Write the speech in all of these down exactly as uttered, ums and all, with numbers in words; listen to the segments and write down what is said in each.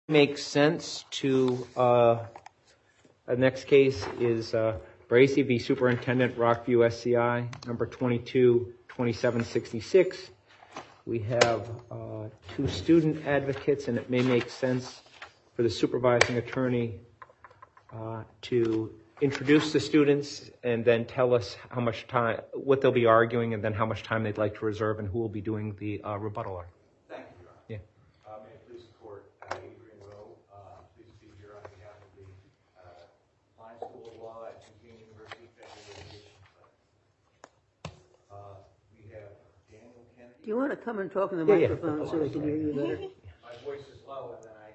Makes sense to, uh, the next case is uh, Bracey v. Superintendent, Rockview S C I, number twenty-two twenty-seven sixty-six. We have uh, two student advocates, and it may make sense for the supervising attorney uh, to introduce the students and then tell us how much time, what they'll be arguing, and then how much time they'd like to reserve and who will be doing the uh, rebuttal. Thank you, Your Honor. Yeah. Uh, may it please the court, uh, Adrian Rowe, uh, pleased to be here on behalf of the uh, Klein School of Law at Duquesne University Federal Litigation Clinic. Uh, we have Daniel Kennedy. Do you want to come and talk in the Yeah, yeah. microphone so they can hear you better? My voice is low, and then I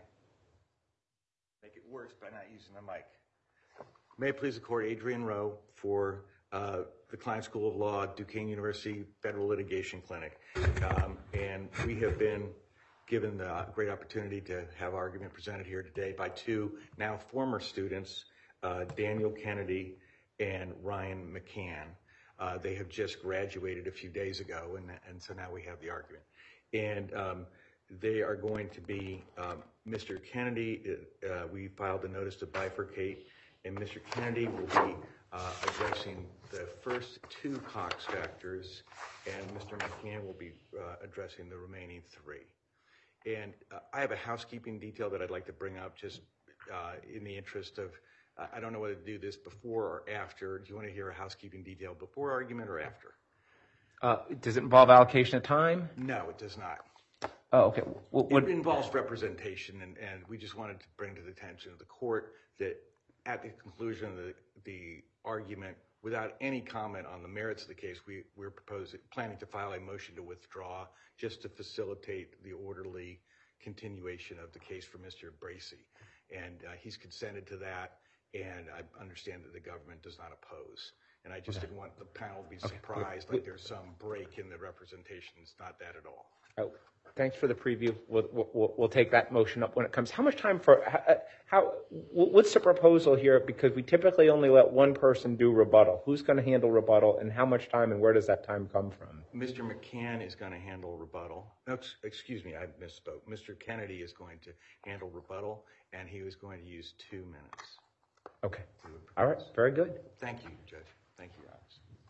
make it worse by not using the mic. May it please the court, Adrian Rowe for uh, the Klein School of Law, Duquesne University Federal Litigation Clinic. Um, and we have been given the great opportunity to have argument presented here today by two now former students, uh, Daniel Kennedy and Ryan McCann. Uh, they have just graduated a few days ago, and, and so now we have the argument. And um, they are going to be, um, Mister Kennedy, uh, we filed a notice to bifurcate, and Mister Kennedy will be uh, addressing the first two Cox factors, and Mister McCann will be uh, addressing the remaining three. And uh, I have a housekeeping detail that I'd like to bring up just uh, in the interest of, uh, I don't know whether to do this before or after. Do you want to hear a housekeeping detail before argument or after? Uh, does it involve allocation of time? No, it does not. Oh, okay. What, what, it involves representation, and, and we just wanted to bring to the attention of the court that at the conclusion of the, the argument, without any comment on the merits of the case, we, we're proposing, planning to file a motion to withdraw just to facilitate the orderly continuation of the case for Mister Bracey. And uh, he's consented to that, and I understand that the government does not oppose. And I just okay. didn't want the panel to be surprised okay. like there's some break in the representation. It's not that at all. Oh, thanks for the preview. We'll, we'll, we'll take that motion up when it comes. How much time for, how, how, what's the proposal here? Because we typically only let one person do rebuttal. Who's going to handle rebuttal, and how much time, and where does that time come from? Mister McCann is going to handle rebuttal. No, excuse me, I misspoke. Mister Kennedy is going to handle rebuttal, and he was going to use two minutes. Okay. All right. Very good. Thank you, Judge. Thank you, Your Honor.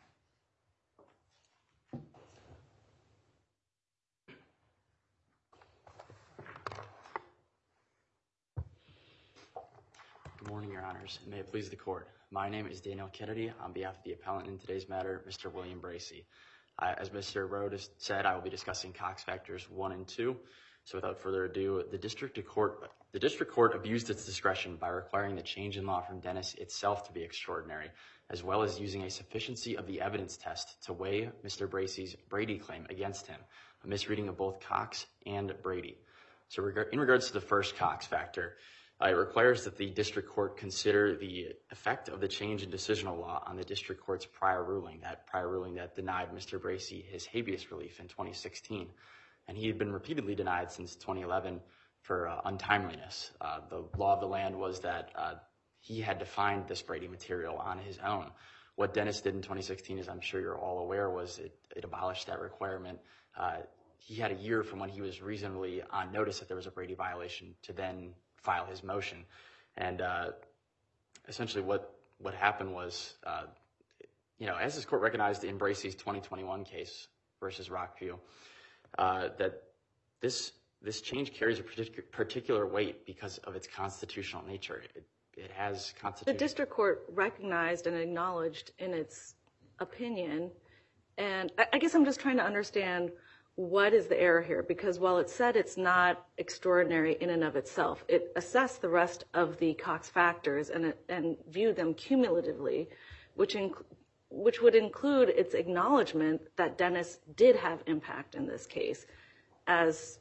Good morning, Your Honors, and may it please the court. My name is Daniel Kennedy on behalf of the appellant in today's matter, Mister William Bracey. Uh, as Mister Rhodes said, I will be discussing Cox factors one and two. So without further ado, the district court, the district court abused its discretion by requiring the change in law from Dennis itself to be extraordinary, as well as using a sufficiency of the evidence test to weigh Mister Bracey's Brady claim against him, a misreading of both Cox and Brady. So reg- in regards to the first Cox factor, Uh, it requires that the district court consider the effect of the change in decisional law on the district court's prior ruling, that prior ruling that denied Mister Bracey his habeas relief in twenty sixteen. And he had been repeatedly denied since twenty eleven for uh, untimeliness. Uh, the law of the land was that uh, he had to find this Brady material on his own. What Dennis did in twenty sixteen, as I'm sure you're all aware, was it, it abolished that requirement. Uh, he had a year from when he was reasonably on notice that there was a Brady violation to then file his motion. And uh, essentially what, what happened was, uh, you know, as this court recognized in Bracey's twenty twenty-one case versus Rockview, uh, that this this change carries a partic- particular weight because of its constitutional nature. It, it has constitutional... The district court recognized and acknowledged in its opinion, and I, I guess I'm just trying to understand what is the error here? Because while it said it's not extraordinary in and of itself, it assessed the rest of the Cox factors and, and viewed them cumulatively, which, inc- which would include its acknowledgement that Dennis did have impact in this case, as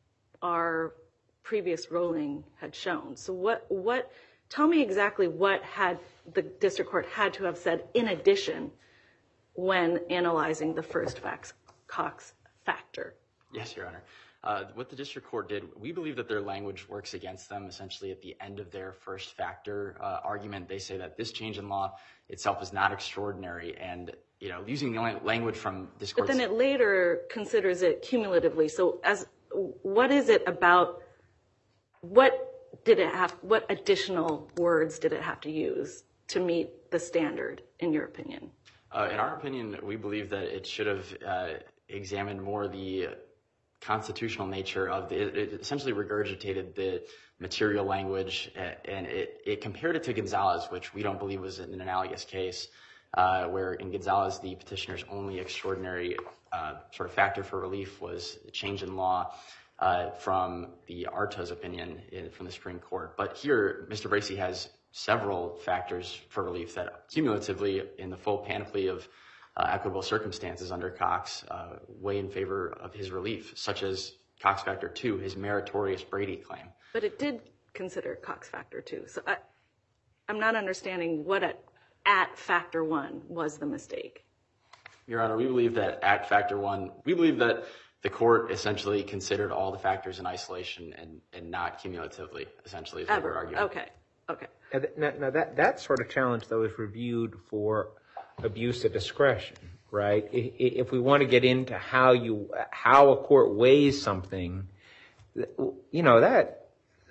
our previous ruling had shown. So what, what, tell me exactly what had the district court had to have said in addition when analyzing the first facts, Cox factor. Yes, Your Honor. Uh, what the district court did, we believe that their language works against them. Essentially, at the end of their first factor uh, argument, they say that this change in law itself is not extraordinary, and you know, using the language from this court. But then it later considers it cumulatively. So, as what is it about? What did it have, what additional words did it have to use to meet the standard, in your opinion? Uh, in our opinion, we believe that it should have uh, examined more the constitutional nature of the, it, it essentially regurgitated the material language, and it, it compared it to Gonzalez, which we don't believe was an analogous case, uh, where in Gonzalez, the petitioner's only extraordinary uh, sort of factor for relief was a change in law uh, from the Arta's opinion in, from the Supreme Court. But here, Mister Bracey has several factors for relief that cumulatively, in the full panoply of uh, equitable circumstances under Cox, uh, weigh in favor of his relief, such as Cox Factor two, his meritorious Brady claim. But it did consider Cox Factor two. So I, I'm not understanding what at, at Factor one was the mistake. Your Honor, we believe that at Factor one, we believe that the court essentially considered all the factors in isolation and, and not cumulatively, essentially, is what we're Ever. arguing. Okay. Okay. Now, now that, that sort of challenge, though, is reviewed for abuse of discretion, right? If, if we want to get into how you, how a court weighs something, you know, that,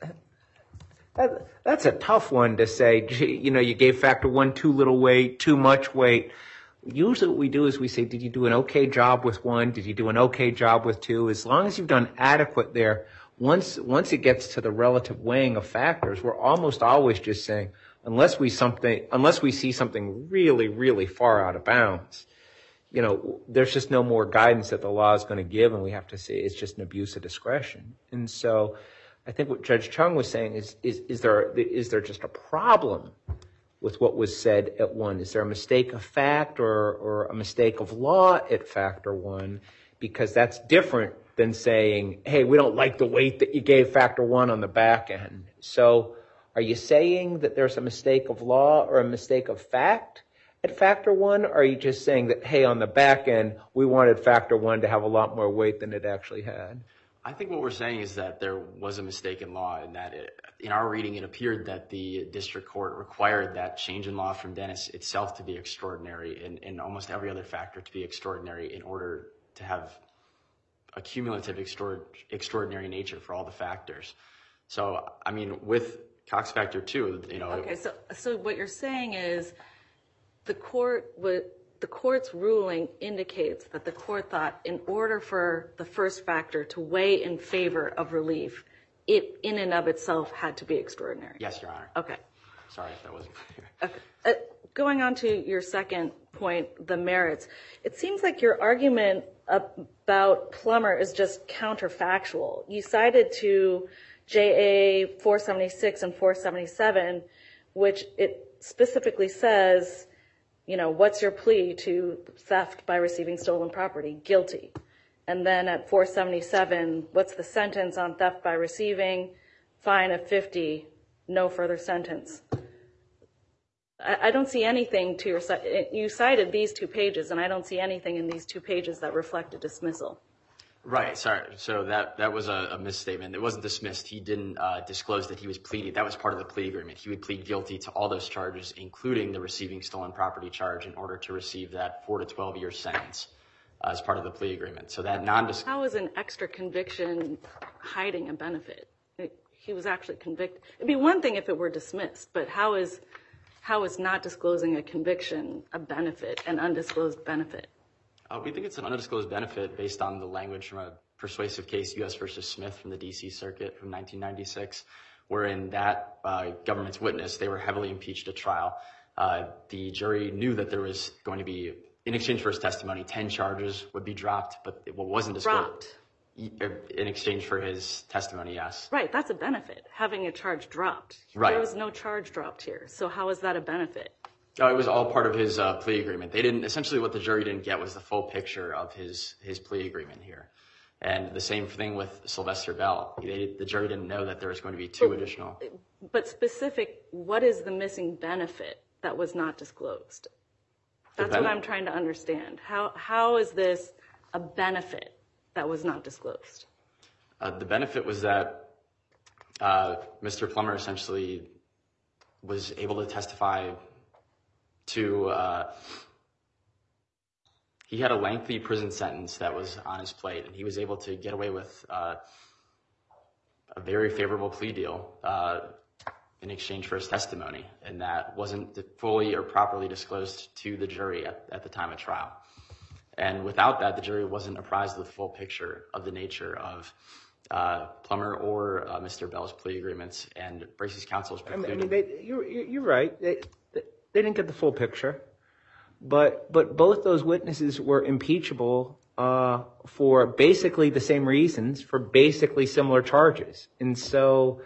that that's a tough one to say, gee, you know, you gave factor one too little weight, too much weight. Usually what we do is we say, did you do an okay job with one? Did you do an okay job with two? As long as you've done adequate there, once once it gets to the relative weighing of factors, we're almost always just saying, unless we something, unless we see something really, really far out of bounds, you know, there's just no more guidance that the law is going to give, and we have to say it's just an abuse of discretion. And so, I think what Judge Chung was saying is, is, is there is there just a problem with what was said at one? Is there a mistake of fact or or a mistake of law at factor one? Because that's different than saying, hey, we don't like the weight that you gave factor one on the back end. So are you saying that there's a mistake of law or a mistake of fact at factor one? Or are you just saying that, hey, on the back end, we wanted factor one to have a lot more weight than it actually had? I think what we're saying is that there was a mistake in law, and that it, in our reading, it appeared that the district court required that change in law from Dennis itself to be extraordinary, and, and almost every other factor to be extraordinary in order to have a cumulative extraord, extraordinary nature for all the factors. So, I mean, with Cox Factor two, you know. Okay, so so what you're saying is the court would. The court's ruling indicates that the court thought in order for the first factor to weigh in favor of relief, it in and of itself had to be extraordinary. Yes, Your Honor. Okay. Sorry if that wasn't clear. Okay. Uh, going on to your second point, the merits, it seems like your argument about Plummer is just counterfactual. You cited to J A four seventy-six and four seventy-seven, which it specifically says, you know, what's your plea to theft by receiving stolen property? Guilty. And then at four seventy-seven, what's the sentence on theft by receiving? Fine of fifty, no further sentence. I, I don't see anything to your side. You cited these two pages, and I don't see anything in these two pages that reflect a dismissal. Right, sorry. So that, that was a, a misstatement. It wasn't dismissed. He didn't uh, disclose that he was pleading. That was part of the plea agreement. He would plead guilty to all those charges, including the receiving stolen property charge, in order to receive that four to twelve year sentence uh, as part of the plea agreement. So that non-disclosure. How is an extra conviction hiding a benefit? It, he was actually convicted. It'd be one thing if it were dismissed, but how is how is not disclosing a conviction a benefit, an undisclosed benefit? Uh, we think it's an undisclosed benefit based on the language from a persuasive case, U S versus Smith from the D C Circuit from nineteen ninety-six, wherein that uh, government's witness, they were heavily impeached at trial. Uh, the jury knew that there was going to be, in exchange for his testimony, ten charges would be dropped, but what wasn't disclosed. Dropped. In exchange for his testimony, yes. Right, that's a benefit, having a charge dropped. Right. There was no charge dropped here, so how is that a benefit? No, it was all part of his uh, plea agreement. They didn't, essentially what the jury didn't get was the full picture of his, his plea agreement here. And the same thing with Sylvester Bell. They, the jury didn't know that there was going to be two But- additional. But specific, what is the missing benefit that was not disclosed? That's what bene- I'm trying to understand. How How is this a benefit that was not disclosed? Uh, the benefit was that uh, Mister Plummer essentially was able to testify to, uh, he had a lengthy prison sentence that was on his plate, and he was able to get away with uh, a very favorable plea deal uh, in exchange for his testimony, and that wasn't fully or properly disclosed to the jury at, at the time of trial. And without that, the jury wasn't apprised of the full picture of the nature of uh, Plummer or uh, Mister Bell's plea agreements, and Bracey's counsel is precluded. I mean, they, you're, you're right. They, they didn't get the full picture, but but both those witnesses were impeachable uh, for basically the same reasons, for basically similar charges. And so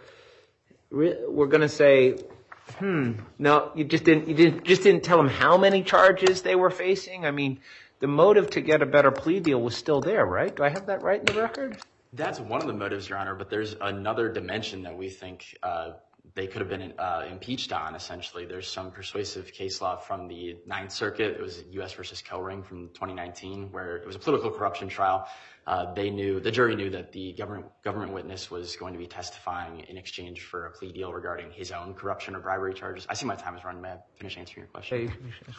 re- we're going to say, hmm, no, you just didn't you didn't just didn't tell them how many charges they were facing. I mean, the motive to get a better plea deal was still there, right? Do I have that right in the record? That's one of the motives, Your Honor, but there's another dimension that we think uh, they could have been uh, impeached on, essentially. There's some persuasive case law from the Ninth Circuit. It was U S versus Kellring from twenty nineteen, where it was a political corruption trial. Uh, they knew, the jury knew that the government government witness was going to be testifying in exchange for a plea deal regarding his own corruption or bribery charges. I see my time is running. May I finish answering your question?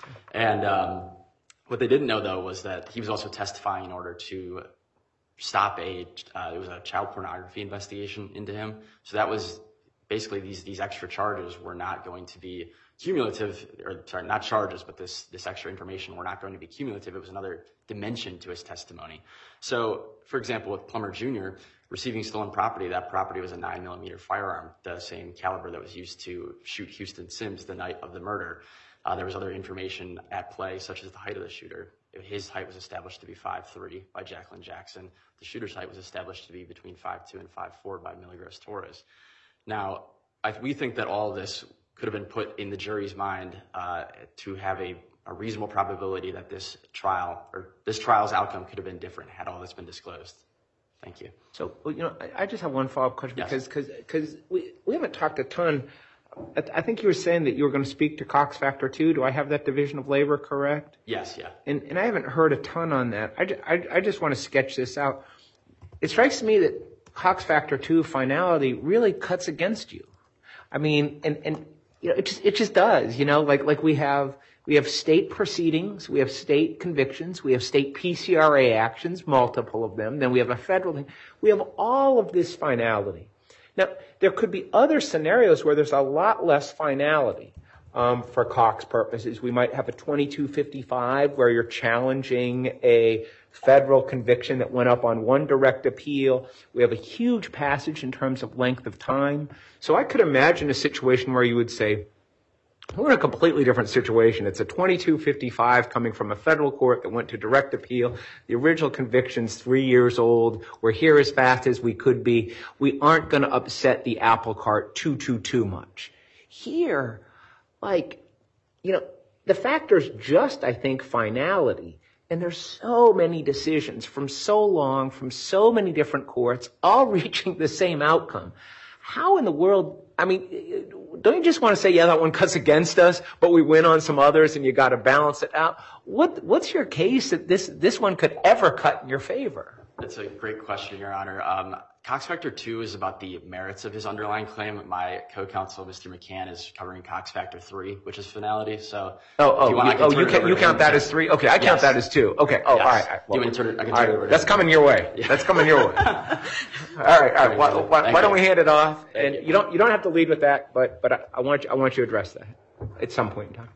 And um, what they didn't know, though, was that he was also testifying in order to stop a, uh, it was a child pornography investigation into him. So that was basically these, these extra charges were not going to be cumulative, or sorry, not charges, but this, this extra information were not going to be cumulative. It was another dimension to his testimony. So, for example, with Plummer Junior receiving stolen property, that property was a nine millimeter firearm, the same caliber that was used to shoot Houston Sims the night of the murder. Uh, there was other information at play, such as the height of the shooter. His height was established to be five three by Jacqueline Jackson. The shooter's height was established to be between five two and five four by Milagros Torres. Now, I, we think that all of this could have been put in the jury's mind uh, to have a, a reasonable probability that this trial, or this trial's outcome could have been different had all this been disclosed. Thank you. So, you know, I, I just have one follow-up question Yes. because because because we, we haven't talked a ton. I, I think you were saying that you were going to speak to Cox Factor two. Do I have that division of labor correct? Yes, yeah. And and I haven't heard a ton on that. I, ju- I, I just want to sketch this out. It strikes me that Cox Factor two finality really cuts against you. I mean, and, and you know, it just it just does. You know, like like we have we have state proceedings, we have state convictions, we have state P C R A actions, multiple of them. Then we have a federal thing. We have all of this finality. Now, there could be other scenarios where there's a lot less finality um, for Cox purposes. We might have a twenty-two fifty-five where you're challenging a federal conviction that went up on one direct appeal. We have a huge passage in terms of length of time. So I could imagine a situation where you would say, we're in a completely different situation. It's a twenty-two fifty-five coming from a federal court that went to direct appeal. The original conviction's three years old. We're here as fast as we could be. We aren't going to upset the apple cart too, too, too much. Here, like, you know, the factor's just, I think, finality. And there's so many decisions from so long, from so many different courts, all reaching the same outcome. How in the world, I mean, don't you just want to say, yeah, that one cuts against us, but we win on some others and you got to balance it out? What, what's your case that this, this one could ever cut in your favor? That's a great question, Your Honor. Um, Cox Factor two is about the merits of his underlying claim. My co-counsel, Mister McCann, is covering Cox Factor three, which is finality. So, oh, oh, if you, want, you, I can oh, turn you, it can, over you to count him. that as three? Okay, I count Yes. that as two. Okay, oh, Yes. all right. All right. Do you want me to turn it? I can All turn right, it over to that's him. coming your way. Yeah. That's coming your way. All right, all right. Why, why, Thank why don't you. we hand it off? Thank And you. you don't you don't have to lead with that, but but I, I want you, I want you to address that at some point in time.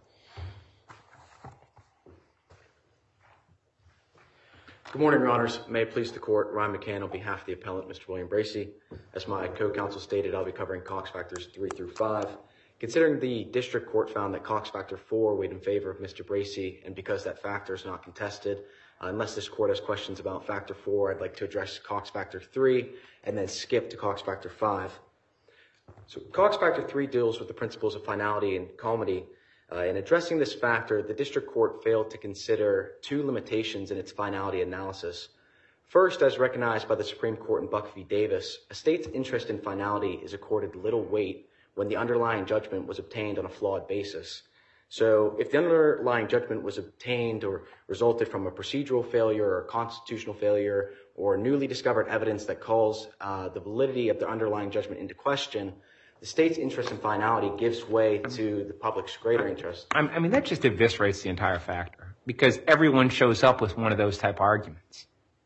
Good morning, Your Honors. May it please the Court, Ryan McCann on behalf of the appellant, Mister William Bracey. As my co-counsel stated, I'll be covering Cox Factors three through five. Considering the district court found that Cox Factor four weighed in favor of Mister Bracey, and because that factor is not contested, uh, unless this court has questions about Factor four, I'd like to address Cox Factor three and then skip to Cox Factor five. So Cox Factor three deals with the principles of finality and comity. Uh, in addressing this factor, the district court failed to consider two limitations in its finality analysis. First, as recognized by the Supreme Court in Buck v. Davis, a state's interest in finality is accorded little weight when the underlying judgment was obtained on a flawed basis. So if the underlying judgment was obtained or resulted from a procedural failure or constitutional failure or newly discovered evidence that calls uh, the validity of the underlying judgment into question, the state's interest in finality gives way to the public's greater interest. I I mean, that just eviscerates the entire factor because everyone shows up with one of those type arguments.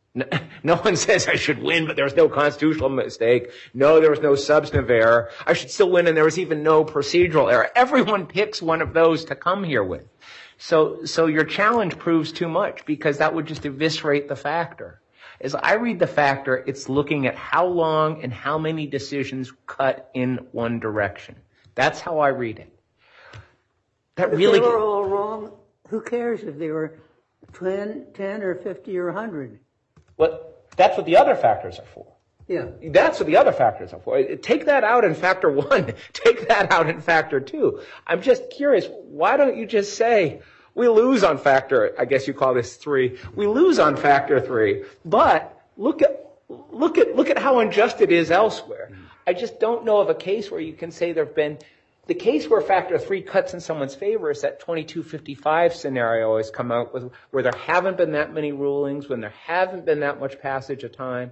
No, no one says I should win, but there was no constitutional mistake. No, there was no substantive error. I should still win, and there was even no procedural error. Everyone picks one of those to come here with. So, so your challenge proves too much, because that would just eviscerate the factor. As I read the factor, it's looking at how long and how many decisions cut in one direction. That's how I read it. That If really. they were all wrong, who cares if they were ten, ten or fifty or one hundred? What, that's what the other factors are for. Yeah. That's what the other factors are for. Take that out in factor one. Take that out in factor two. I'm just curious, why don't you just say, we lose on factor, I guess you call this three. We lose on factor three, but look at, look at, look at how unjust it is elsewhere. I just don't know of a case where you can say there've been, the case where factor three cuts in someone's favor is that twenty-two fifty-five scenario has come out with, where there haven't been that many rulings, when there haven't been that much passage of time.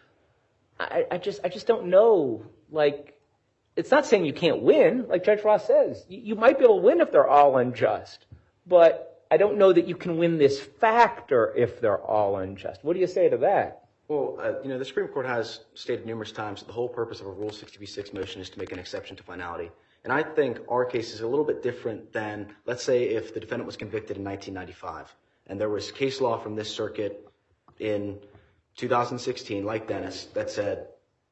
I, I just, I just don't know. Like, it's not saying you can't win, like Judge Ross says. You, you might be able to win if they're all unjust, but I don't know that you can win this factor if they're all unjust. What do you say to that? Well, uh, you know, the Supreme Court has stated numerous times that the whole purpose of a Rule sixty b six motion is to make an exception to finality. And I think our case is a little bit different than, let's say, if the defendant was convicted in nineteen ninety-five, and there was case law from this circuit in two thousand sixteen, like Dennis, that said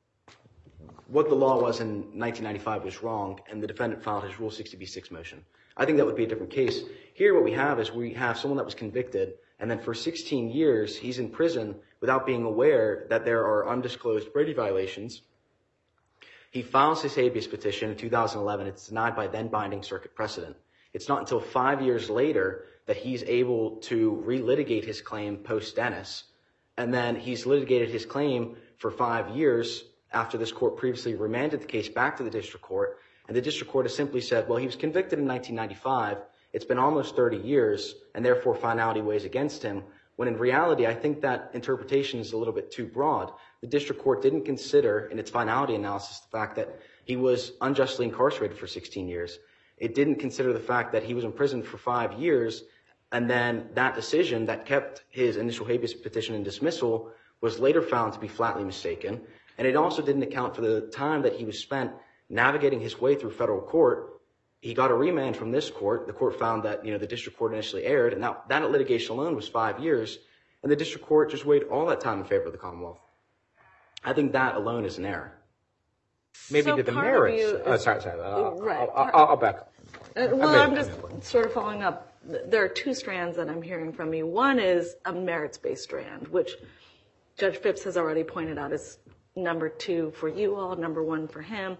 what the law was in nineteen ninety-five was wrong, and the defendant filed his Rule sixty b six motion. I think that would be a different case. Here what we have is we have someone that was convicted, and then for sixteen years he's in prison without being aware that there are undisclosed Brady violations. He files his habeas petition in two thousand eleven. It's denied by then binding circuit precedent. It's not until five years later that he's able to relitigate his claim post-Dennis. And then he's litigated his claim for five years after this court previously remanded the case back to the district court. And the district court has simply said, well, he was convicted in nineteen ninety-five. It's been almost thirty years, and therefore finality weighs against him. When in reality, I think that interpretation is a little bit too broad. The district court didn't consider in its finality analysis the fact that he was unjustly incarcerated for sixteen years. It didn't consider the fact that he was in prison for five years, and then that decision that kept his initial habeas petition in dismissal was later found to be flatly mistaken. And it also didn't account for the time that he was spent navigating his way through federal court. He got a remand from this court. The court found that, you know, the district court initially erred, and that, that litigation alone was five years, and the district court just weighed all that time in favor of the Commonwealth. I think that alone is an error. Maybe So to the part of merits. you Oh, is- sorry, sorry. I'll, Right. I'll, I'll, I'll back up. Uh, well, made- I'm I just made one. sort of following up. There are two strands that I'm hearing from you. One is a merits-based strand, which Judge Phipps has already pointed out is number two for you all, number one for him.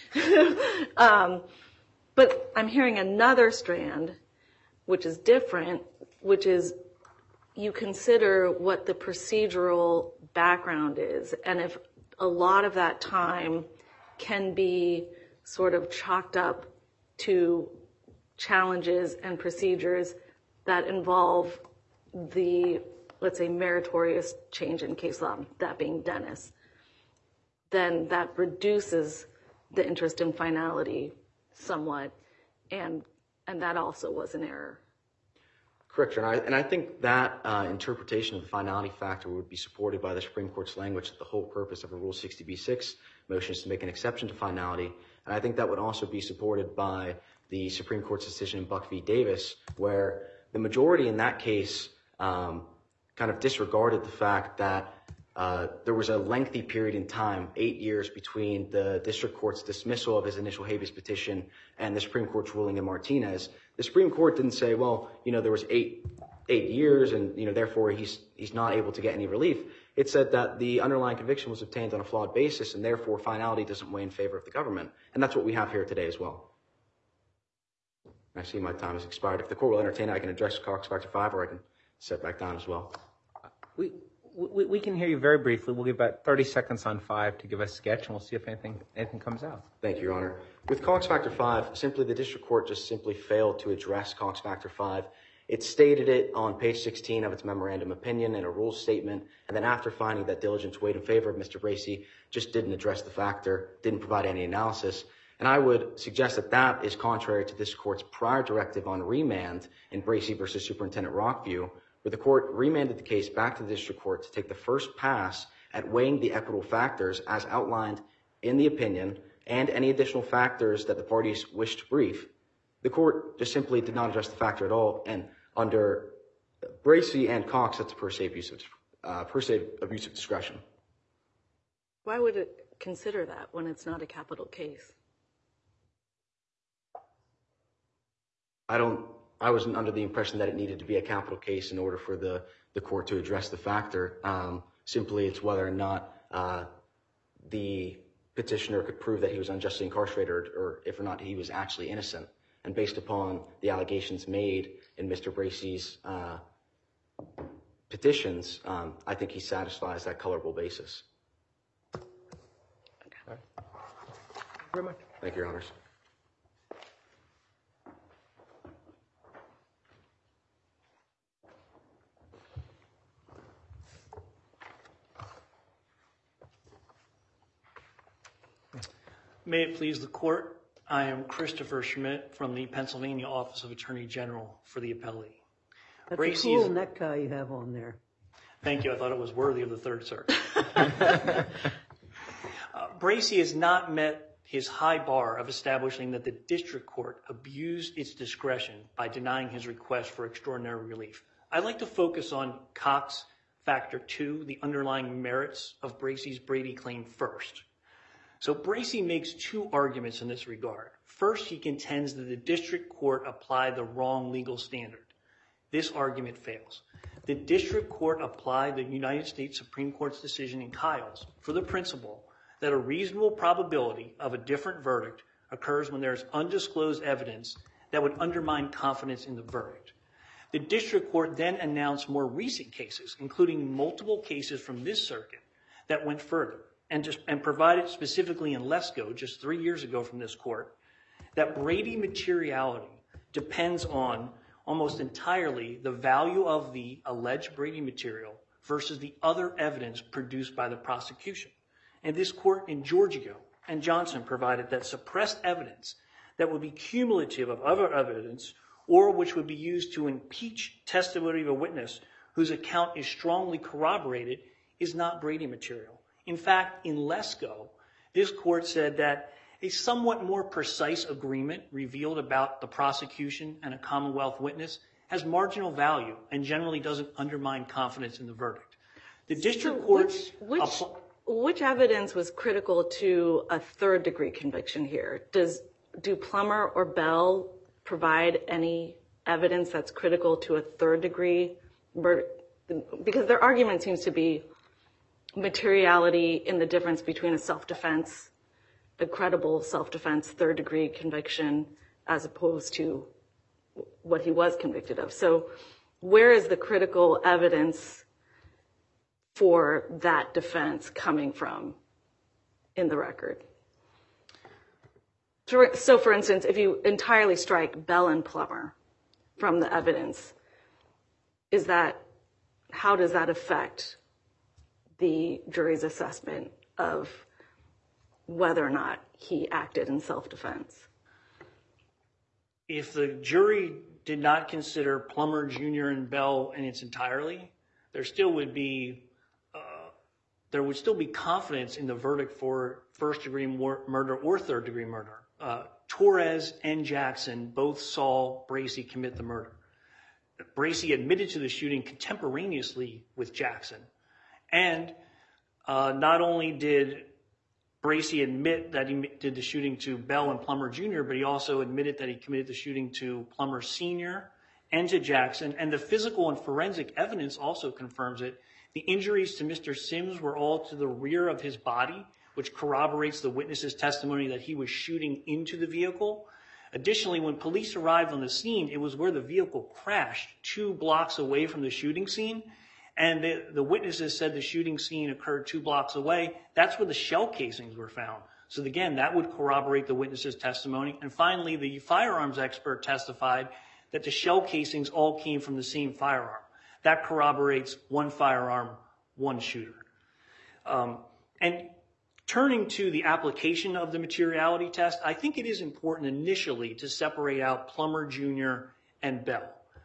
um, but I'm hearing another strand, which is different, which is you consider what the procedural background is, and if a lot of that time can be sort of chalked up to challenges and procedures that involve the, let's say, meritorious change in case law, that being Dennis, then that reduces the interest in finality somewhat, and and that also was an error. Correct, and I, and I think that uh, interpretation of the finality factor would be supported by the Supreme Court's language that the whole purpose of a Rule sixty b six motion is to make an exception to finality. And I think that would also be supported by the Supreme Court's decision in Buck v. Davis, where the majority in that case um, kind of disregarded the fact that uh, there was a lengthy period in time, eight years, between the district court's dismissal of his initial habeas petition and the Supreme Court's ruling in Martinez. The Supreme Court didn't say, well, you know, there was eight eight years and, you know, therefore he's he's not able to get any relief. It said that the underlying conviction was obtained on a flawed basis, and therefore finality doesn't weigh in favor of the government. And that's what we have here today as well. I see my time has expired. If the court will entertain it, I can address Cox Factor five, or I can sit back down as well. We, we, we can hear you very briefly. We'll give about thirty seconds on five to give us a sketch, and we'll see if anything anything comes out. Thank you, Your Honor. With Cox Factor five, simply the district court just simply failed to address Cox Factor five. It stated it on page sixteen of its memorandum opinion in a rule statement, and then after finding that diligence weighed in favor of Mister Bracey, just didn't address the factor, didn't provide any analysis. And I would suggest that that is contrary to this court's prior directive on remand in Bracey versus Superintendent Rockview, where the court remanded the case back to the district court to take the first pass at weighing the equitable factors as outlined in the opinion and any additional factors that the parties wished to brief. The court just simply did not address the factor at all, and under Bracey and Cox, that's per se abuse of, uh, per se abuse of discretion. Why would it consider that when it's not a capital case? I don't, I wasn't under the impression that it needed to be a capital case in order for the, the court to address the factor. Um, simply it's whether or not uh, the petitioner could prove that he was unjustly incarcerated or, or if or not he was actually innocent. And based upon the allegations made in Mister Bracey's uh, petitions, um, I think he satisfies that colorable basis. Very much. Thank you, Your Honors. May it please the court, I am Christopher Schmidt from the Pennsylvania Office of Attorney General for the appellee. That's Bracey's, a cool necktie you have on there. Thank you, I thought it was worthy of the Third Circuit. uh, Bracey has not met his high bar of establishing that the district court abused its discretion by denying his request for extraordinary relief. I'd like to focus on Cox Factor two, the underlying merits of Bracey's Brady claim first. So Bracey makes two arguments in this regard. First, he contends that the district court applied the wrong legal standard. This argument fails. The district court applied the United States Supreme Court's decision in Kiles for the principle that a reasonable probability of a different verdict occurs when there's undisclosed evidence that would undermine confidence in the verdict. The district court then announced more recent cases, including multiple cases from this circuit, that went further. And, just, and provided specifically in Lesko, just three years ago from this court, that Brady materiality depends on almost entirely the value of the alleged Brady material versus the other evidence produced by the prosecution. And this court in Giorgio and Johnson provided that suppressed evidence that would be cumulative of other evidence or which would be used to impeach testimony of a witness whose account is strongly corroborated is not Brady material. In fact, in Lesko, this court said that a somewhat more precise agreement revealed about the prosecution and a Commonwealth witness has marginal value and generally doesn't undermine confidence in the verdict. The district So courts... Which, which, appl- which evidence was critical to a third degree conviction here? Does do Plummer or Bell provide any evidence that's critical to a third degree murder? Because their argument seems to be materiality in the difference between a self-defense, a credible self-defense third degree conviction as opposed to what he was convicted of. So where is the critical evidence for that defense coming from in the record? So for instance, if you entirely strike Bell and Plummer from the evidence, is that, how does that affect the jury's assessment of whether or not he acted in self-defense? If the jury did not consider Plummer, Junior, and Bell in its entirety, there still would be uh, there would still be confidence in the verdict for first-degree murder or third-degree murder. Uh, Torres and Jackson both saw Bracey commit the murder. Bracey admitted to the shooting contemporaneously with Jackson. And uh, not only did Bracey admit that he did the shooting to Bell and Plummer Junior, but he also admitted that he committed the shooting to Plummer Senior and to Jackson. And the physical and forensic evidence also confirms it. The injuries to Mister Sims were all to the rear of his body, which corroborates the witness's testimony that he was shooting into the vehicle. Additionally, when police arrived on the scene, it was where the vehicle crashed, two blocks away from the shooting scene. And the, the witnesses said the shooting scene occurred two blocks away. That's where the shell casings were found. So again, that would corroborate the witness's testimony. And finally, the firearms expert testified that the shell casings all came from the same firearm. That corroborates one firearm, one shooter. Um, and turning to the application of the materiality test, I think it is important initially to separate out Plummer Junior and Bell.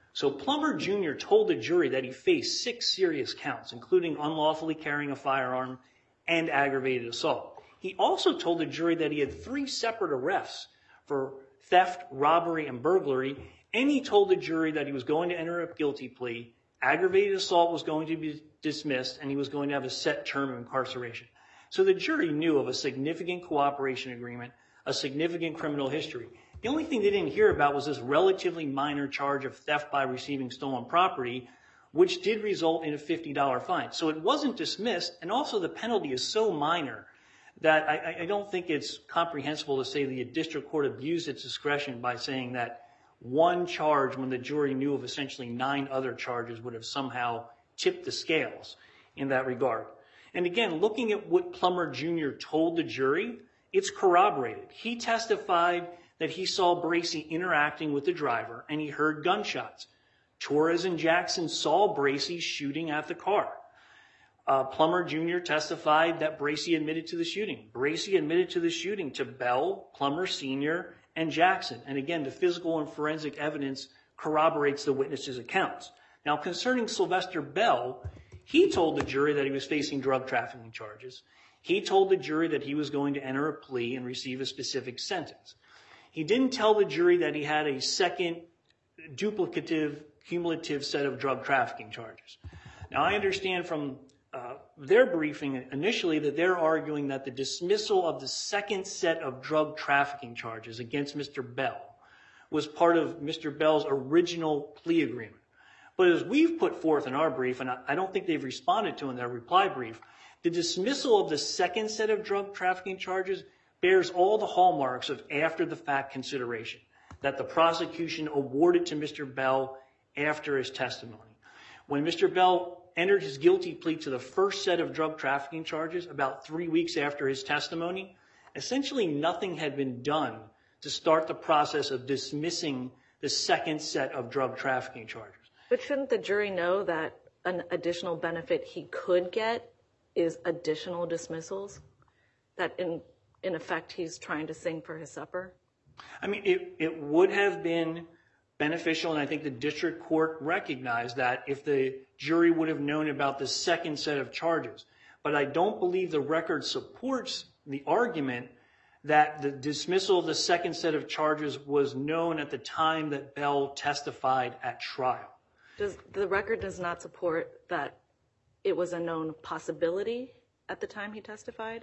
So Plummer Junior told the jury that he faced six serious counts, including unlawfully carrying a firearm and aggravated assault. He also told the jury that he had three separate arrests for theft, robbery, and burglary, and he told the jury that he was going to enter a guilty plea, aggravated assault was going to be dismissed, and he was going to have a set term of incarceration. So the jury knew of a significant cooperation agreement, a significant criminal history. The only thing they didn't hear about was this relatively minor charge of theft by receiving stolen property, which did result in a fifty dollar fine. So it wasn't dismissed, and also the penalty is so minor that I, I don't think it's comprehensible to say the district court abused its discretion by saying that one charge, when the jury knew of essentially nine other charges, would have somehow tipped the scales in that regard. And again, looking at what Plummer Junior told the jury, it's corroborated. He testified that he saw Bracey interacting with the driver and he heard gunshots. Torres and Jackson saw Bracey shooting at the car. Uh, Plummer Junior testified that Bracey admitted to the shooting. Bracey admitted to the shooting to Bell, Plummer Senior, and Jackson. And again, the physical and forensic evidence corroborates the witnesses' accounts. Now, concerning Sylvester Bell, he told the jury that he was facing drug trafficking charges. He told the jury that he was going to enter a plea and receive a specific sentence. He didn't tell the jury that he had a second duplicative, cumulative set of drug trafficking charges. Now, I understand from uh, their briefing initially that they're arguing that the dismissal of the second set of drug trafficking charges against Mister Bell was part of Mister Bell's original plea agreement. But as we've put forth in our brief, and I don't think they've responded to in their reply brief, the dismissal of the second set of drug trafficking charges bears all the hallmarks of after-the-fact consideration that the prosecution awarded to Mister Bell after his testimony. When Mister Bell entered his guilty plea to the first set of drug trafficking charges about three weeks after his testimony, essentially nothing had been done to start the process of dismissing the second set of drug trafficking charges. But shouldn't the jury know that an additional benefit he could get is additional dismissals? That in in effect he's trying to sing for his supper? I mean, it, it would have been beneficial, and I think the district court recognized that if the jury would have known about the second set of charges. But I don't believe the record supports the argument that the dismissal of the second set of charges was known at the time that Bell testified at trial. Does the record does not support that it was a known possibility at the time he testified?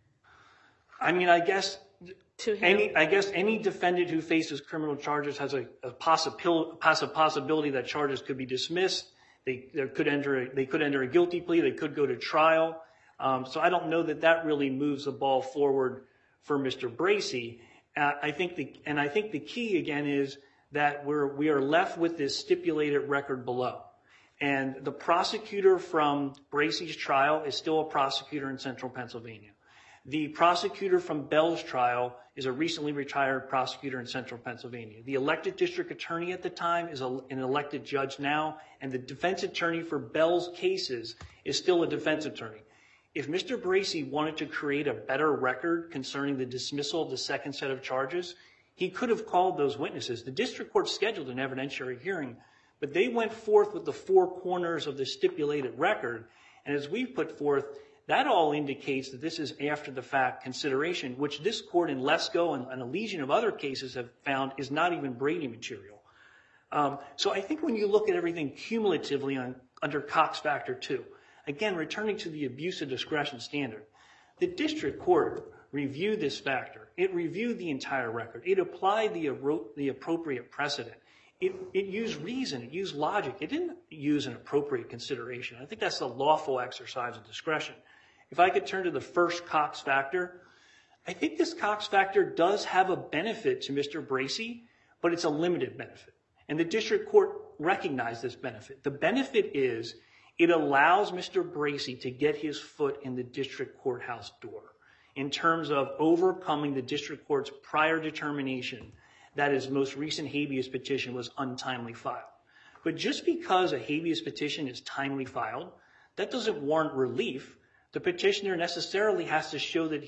I mean, I guess To him? any I guess any defendant who faces criminal charges has a, a possibility possibility that charges could be dismissed. They, they could enter a, they could enter a guilty plea. They could go to trial. Um, so I don't know that that really moves the ball forward for Mister Bracey. Uh, I think the and I think the key again is that we're we are left with this stipulated record below, and the prosecutor from Bracey's trial is still a prosecutor in Central Pennsylvania. The prosecutor from Bell's trial is a recently retired prosecutor in Central Pennsylvania. The elected district attorney at the time is a, an elected judge now, and the defense attorney for Bell's cases is still a defense attorney. If Mister Bracey wanted to create a better record concerning the dismissal of the second set of charges, he could have called those witnesses. The district court scheduled an evidentiary hearing, but they went forth with the four corners of the stipulated record, and as we've put forth, that all indicates that this is after-the-fact consideration, which this court in Lesko and, and a legion of other cases have found is not even Brady material. Um, so I think when you look at everything cumulatively on, under Cox Factor two, again, returning to the abuse of discretion standard, the district court reviewed this factor. It reviewed the entire record. It applied the, the appropriate precedent. It, it used reason. It used logic. It didn't use an appropriate consideration. I think that's the lawful exercise of discretion. If I could turn to the first Cox factor, I think this Cox factor does have a benefit to Mister Bracey, but it's a limited benefit. And the district court recognized this benefit. The benefit is it allows Mister Bracey to get his foot in the district courthouse door in terms of overcoming the district court's prior determination that his most recent habeas petition was untimely filed. But just because a habeas petition is timely filed, that doesn't warrant relief. The petitioner necessarily has to show that he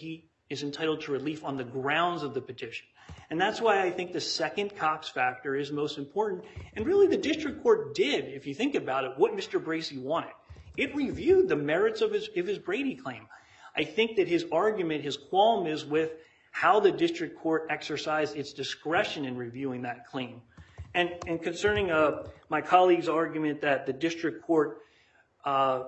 is entitled to relief on the grounds of the petition. And that's why I think the second Cox factor is most important. And really the district court did, if you think about it, what Mister Bracey wanted. It reviewed the merits of his, of his Brady claim. I think that his argument, his qualm is with how the district court exercised its discretion in reviewing that claim. And, and concerning uh, my colleague's argument that the district court uh,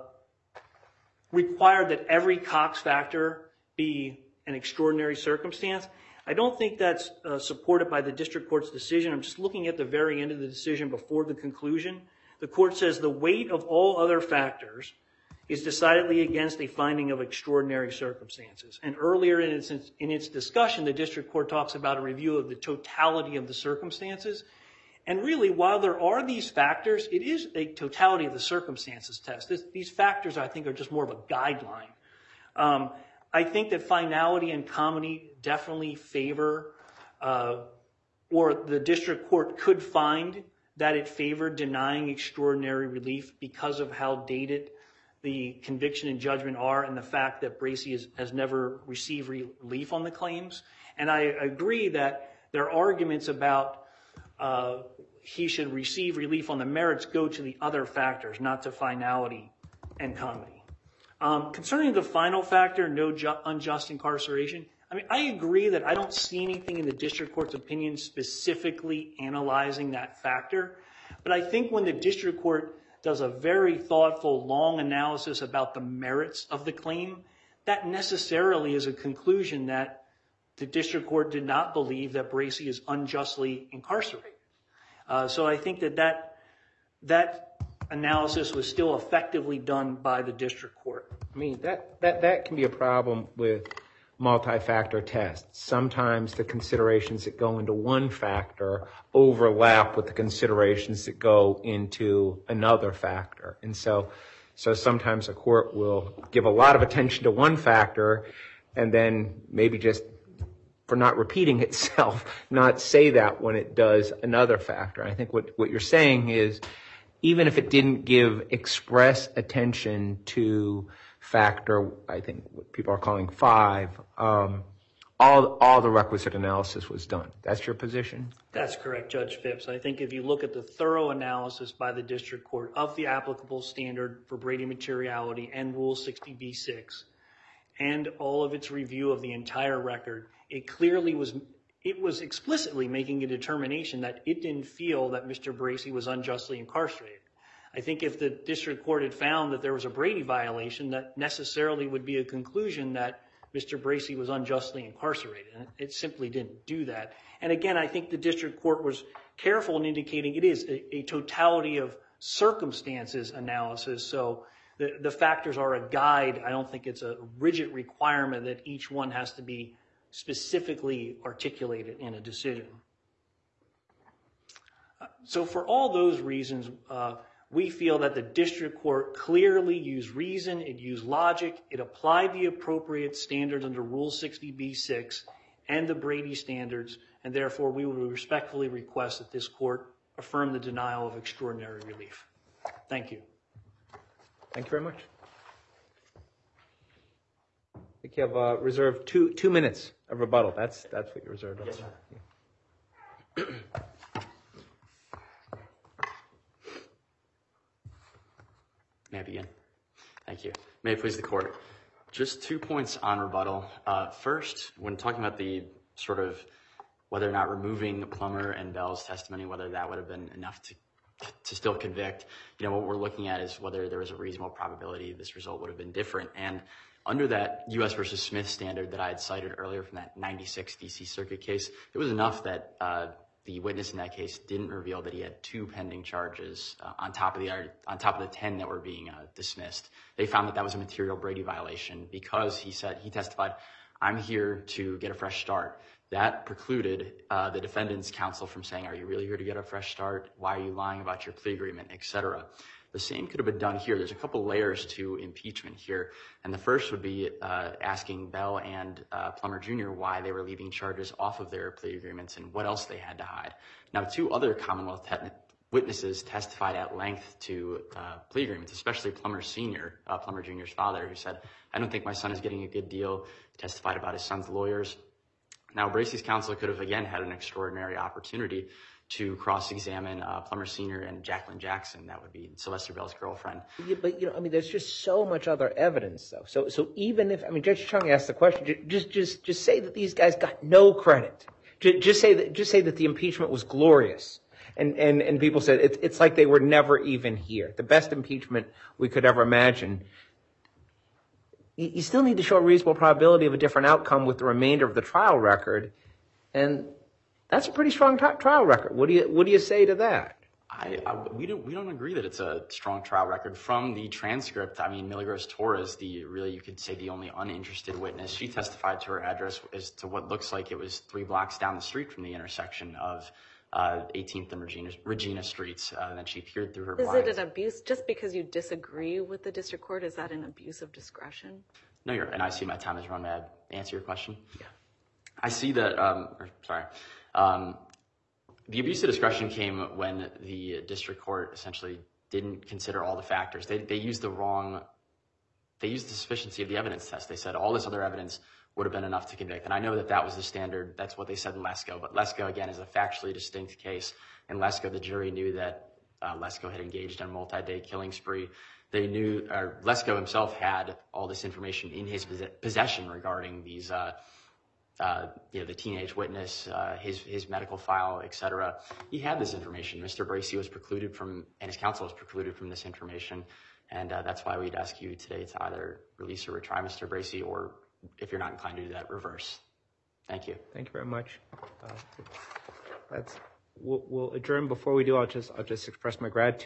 required that every Cox factor be an extraordinary circumstance, I don't think that's uh, supported by the district court's decision. I'm just looking at the very end of the decision before the conclusion. The court says the weight of all other factors is decidedly against a finding of extraordinary circumstances. And earlier in its, in its discussion, the district court talks about a review of the totality of the circumstances. And really, while there are these factors, it is a totality of the circumstances test. This, these factors, I think, are just more of a guideline. Um, I think that finality and comity definitely favor, uh, or the district court could find that it favored denying extraordinary relief because of how dated the conviction and judgment are and the fact that Bracey has, has never received relief on the claims. And I agree that there are arguments about uh, he should receive relief on the merits go to the other factors, not to finality and comity. Um, concerning the final factor, no ju- unjust incarceration, I mean, I agree that I don't see anything in the district court's opinion specifically analyzing that factor. But I think when the district court does a very thoughtful, long analysis about the merits of the claim, that necessarily is a conclusion that the district court did not believe that Bracey is unjustly incarcerated. Uh, so I think that, that that analysis was still effectively done by the district court. I mean, that, that, that can be a problem with multi-factor tests. Sometimes the considerations that go into one factor overlap with the considerations that go into another factor. And so, so sometimes a court will give a lot of attention to one factor and then maybe just for not repeating itself, not say that when it does another factor. I think what, what you're saying is even if it didn't give express attention to factor, I think what people are calling five, um, all all the requisite analysis was done. That's your position? That's correct, Judge Phipps. I think if you look at the thorough analysis by the district court of the applicable standard for Brady materiality and Rule sixty B six and all of its review of the entire record, it clearly was, it was explicitly making a determination that it didn't feel that Mister Bracey was unjustly incarcerated. I think if the district court had found that there was a Brady violation, that necessarily would be a conclusion that Mister Bracey was unjustly incarcerated. And it simply didn't do that. And again, I think the district court was careful in indicating it is a, a totality of circumstances analysis. So the, the factors are a guide. I don't think it's a rigid requirement that each one has to be specifically articulated in a decision. So for all those reasons, uh, we feel that the district court clearly used reason, it used logic, it applied the appropriate standards under Rule sixty B six and the Brady standards, and therefore we would respectfully request that this court affirm the denial of extraordinary relief. Thank you. Thank you very much. I think you have uh, reserved two two minutes of rebuttal. That's that's what you reserved. Yes, sir. Yeah. May I begin? Thank you. May it please the court. Just two points on rebuttal. Uh, first, when talking about the sort of whether or not removing Plummer and Bell's testimony, whether that would have been enough to to still convict, you know, what we're looking at is whether there was a reasonable probability this result would have been different. And under that U S versus Smith standard that I had cited earlier from that ninety-six D C Circuit case, it was enough that uh, the witness in that case didn't reveal that he had two pending charges uh, on top of the on top of the ten that were being uh, dismissed. They found that that was a material Brady violation because he said he testified, "I'm here to get a fresh start." That precluded uh, the defendant's counsel from saying, "Are you really here to get a fresh start? Why are you lying about your plea agreement, et cetera" The same could have been done here. There's a couple layers to impeachment here. And the first would be uh, asking Bell and uh, Plummer Junior why they were leaving charges off of their plea agreements and what else they had to hide. Now, two other Commonwealth te- witnesses testified at length to uh, plea agreements, especially Plummer Senior, uh, Plummer Junior's father, who said, I don't think my son is getting a good deal. He testified about his son's lawyers. Now, Bracey's counsel could have, again, had an extraordinary opportunity to cross-examine uh, Plummer Senior and Jacqueline Jackson. That would be Sylvester Bell's girlfriend. Yeah, but, you know, I mean, there's just so much other evidence, though. So, so even if, I mean, Judge Chung asked the question, ju- just, just, just say that these guys got no credit. Ju- Just say that, just say that the impeachment was glorious. And, and, and people said it's, it's like they were never even here. The best impeachment we could ever imagine. You, you still need to show a reasonable probability of a different outcome with the remainder of the trial record. And that's a pretty strong t- trial record. What do you, what do you say to that? I, I, we don't we don't agree that it's a strong trial record. From the transcript, I mean, Milagros Torres, the really you could say the only uninterested witness, she testified to her address as to what looks like it was three blocks down the street from the intersection of uh, eighteenth and Regina, Regina Streets. Uh, and then she peered through her Is blinds. it an abuse just because you disagree with the district court? Is that an abuse of discretion? No, you're. And I see my time has run. May I answer your question? Yeah. I see that. Um, or, sorry. Um, The abuse of discretion came when the district court essentially didn't consider all the factors. They, they used the wrong, they used the sufficiency of the evidence test. They said all this other evidence would have been enough to convict. And I know that that was the standard. That's what they said in Lesko. But Lesko, again, is a factually distinct case. In Lesko, the jury knew that uh, Lesko had engaged in a multi-day killing spree. They knew, or Lesko himself had all this information in his possession regarding these uh Uh, you know, the teenage witness, uh, his his medical file, et cetera. He had this information. Mister Bracey was precluded from, and his counsel was precluded from this information. And uh, that's why we'd ask you today to either release or retry Mister Bracey, or if you're not inclined to do that, reverse. Thank you. Thank you very much. Uh, that's, we'll, we'll adjourn. Before we do, I'll just, I'll just express my gratitude